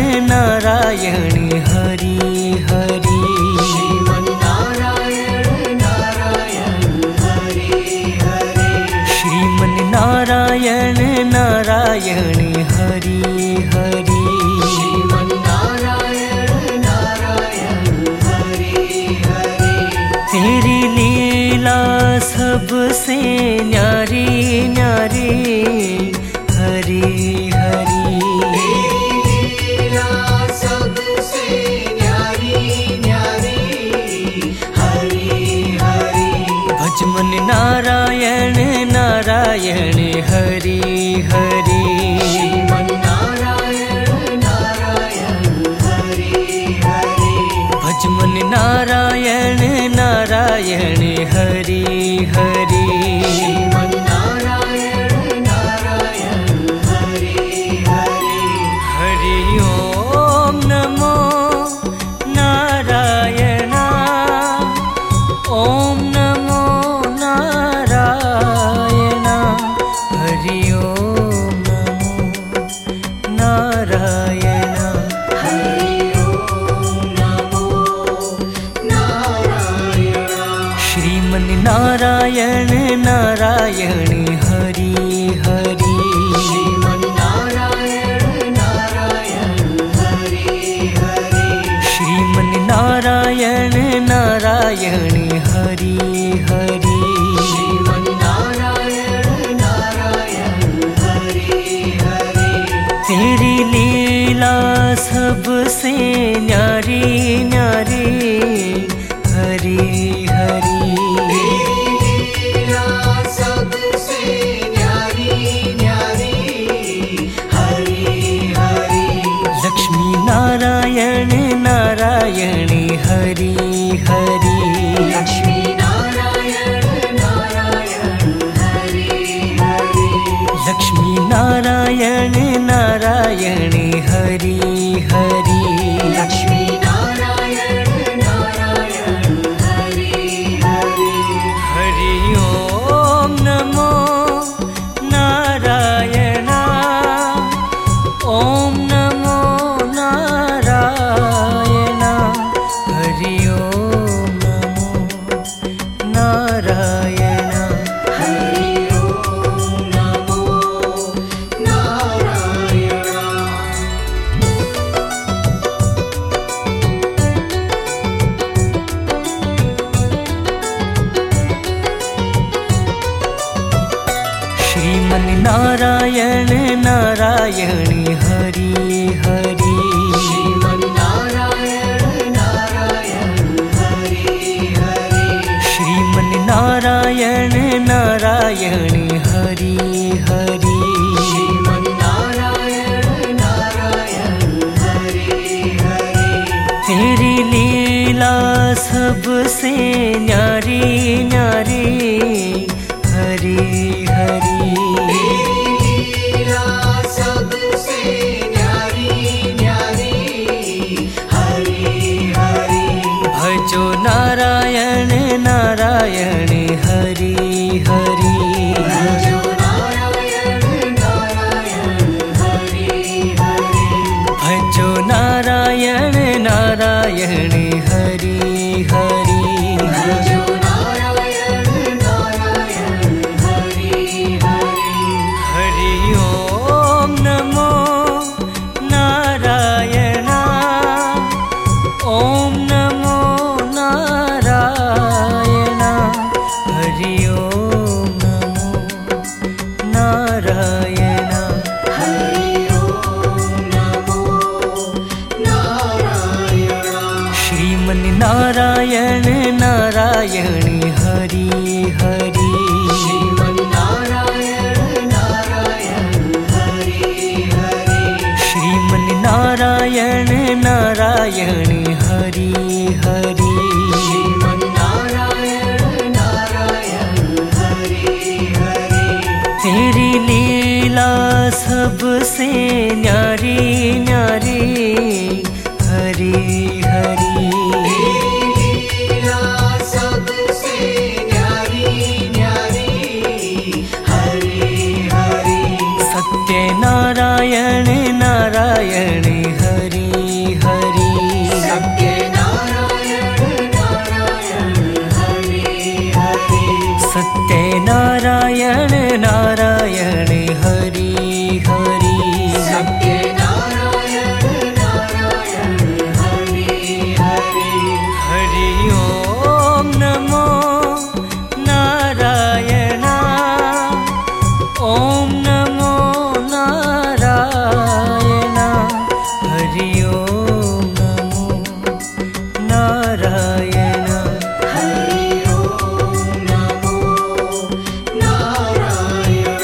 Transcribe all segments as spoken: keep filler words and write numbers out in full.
नारायण हरि हरि। नारायण नारायण हरि हरि। तेरी लीला सबसे न्यारी न्यारी हरि हरि। भजमन नारायण नारायण हरि हरि। भजमन नारायण नारायण हरि हरि। हरि ओम नमो नारायण। ओम नमो नारायण। हरि ओम नमो नारायण। श्रीमन नारायण नारायण हरि हरि। श्रीमन नारायण नारायण हरि हरि। तेरी लीला सबसे न्यारी न्यारी हरि हरि। लक्ष्मी नारायण नारायण हरि हरि। लक्ष्मी नारायण नारायण हरि हरि। लक्ष्मी नारायण नारायण हरि हरि। लक्ष्मी नारायण नारायण हरि हरि। हरि ओम नमो नारायण। ओम नमो नारायण। हरि ओम नमो नारायण। हरि ओम नमो नारायण। श्रीमन नारायण नारायण हरि हरि। श्रीमन नारायण नारायण हरि हरि। तेरी लीला सबसे न्यारी न्यारी हरि हरि। भजो नारायण नारायण हरि हरि। भजो नारायण नारायण हरि हरि। भजो नारायण नारायण हरि हरि। भजो नारायण नारायण हरि हरि। हरि ओम नमो नारायण। ओम नमो नारायण। हरि ओम नमो नारायण। हरि ओम नमो नारायण। श्रीमन नारायण नारायण हरि हरि। श्रीमन नारायण नारायण हरि हरि। तेरी लीला सबसे न्यारी न्यारी हरि हरि। सत्य नारायण नारायण हरि हरि ओम नमो नारायण। हरि ओम नमो नारायण।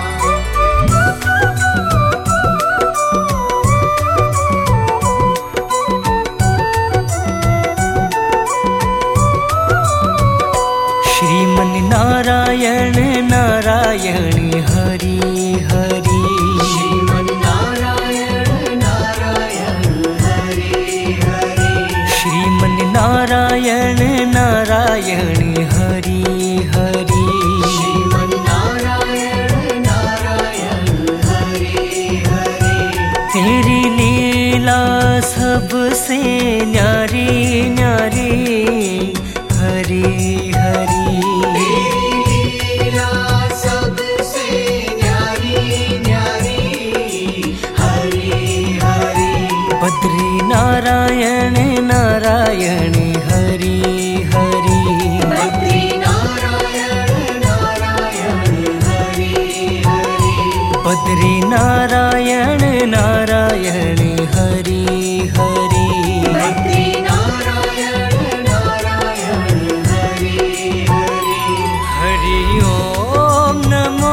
श्रीमन नारायण नारायण हरि हरि। श्रीमन नारायण नारायण हरि हरि। श्रीमन नारायण नारायण हरि हरि। श्रीमन नारायण नारायण हरि हरि। तेरी लीला सबसे न्यारी न्यारी हरि हरि। लीला सबसे न्यारी न्यारी हरि हरि। बद्री नारायण नारायण हरि हरि। बद्री नारायण नारायण हरि हरि। बद्री नारायण नारायण हरि हरि। बद्री नारायण नारायण हरि हरि। हरि ओम नमो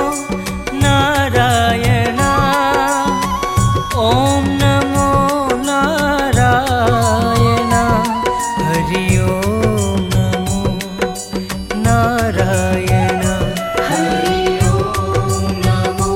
नारायण। ओम नमो नारायण। हरि ओम नमो नारायण। हरि ओम नमो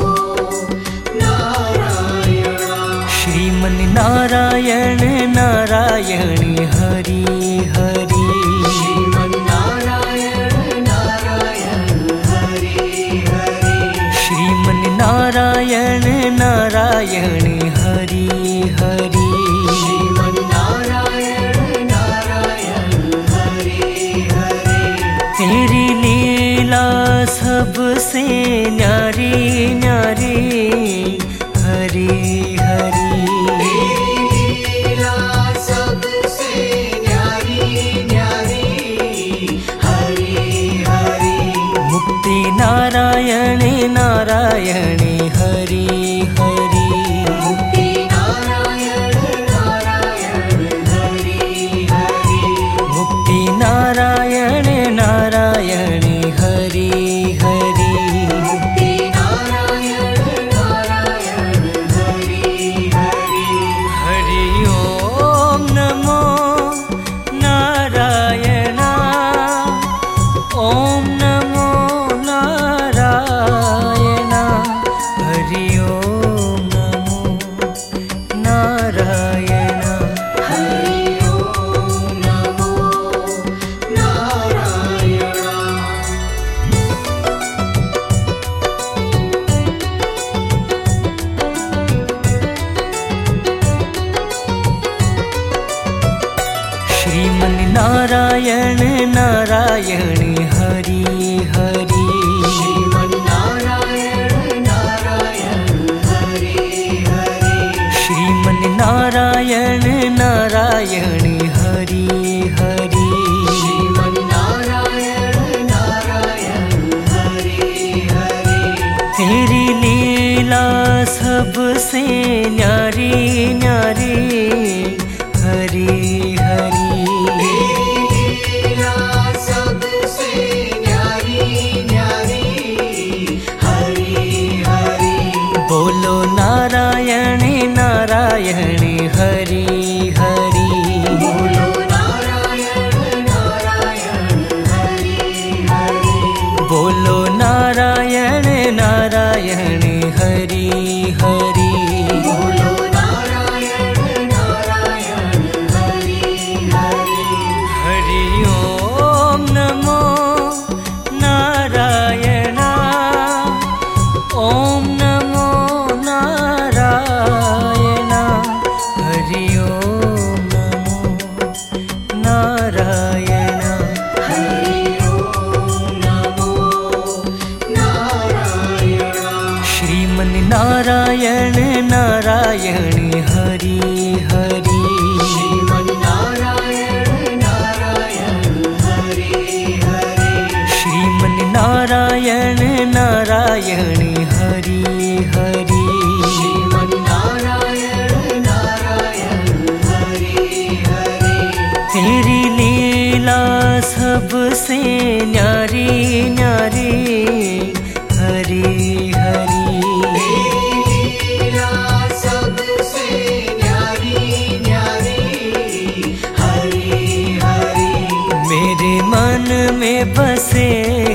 नारायण। श्रीमन नारायण नारायण हरि हरि। श्रीमन नारायण नारायण हरि हरि। श्रीमन नारायण नारायण हरि हरि। श्रीमन नारायण नारायण हरि हरि। तेरी लीला सबसे न्यारी न्यारी हरि हरि। लीला सबसे न्यारी न्यारी हरि हरि। मुक्ति नारायण नारायण हरि हरि। मुक्ति नारायण नारायण हरि हरि। मुक्ति नारायण नारायण हरि हरि। मुक्ति नारायण नारायण हरि हरि। हरि ओम नमो नारायण। ओम नमो नारायण। हरि ओम नमो नारायण। हरि ओम नमो नारायण। श्रीमन नारायण नारायण हरि हरि। श्रीमन नारायण नारायण हरि हरि। श्रीमन नारायण नारायण हरि हरि। श्रीमन नारायण नारायण हरि हरि। तेरी लीला सबसे न्यारी न्यारी हरि हरि। लीला सबसे न्यारी न्यारी हरि हरि। बोलो नारायण नारायण हरि हरि। बोलो नारायण नारायण हरि हरि। बोलो नारायण नारायण हरि हरि। बोलो नारायण नारायण हरि हरि। हरि ओम नमो नारायण। ओम नमो नारायण। हरि बसे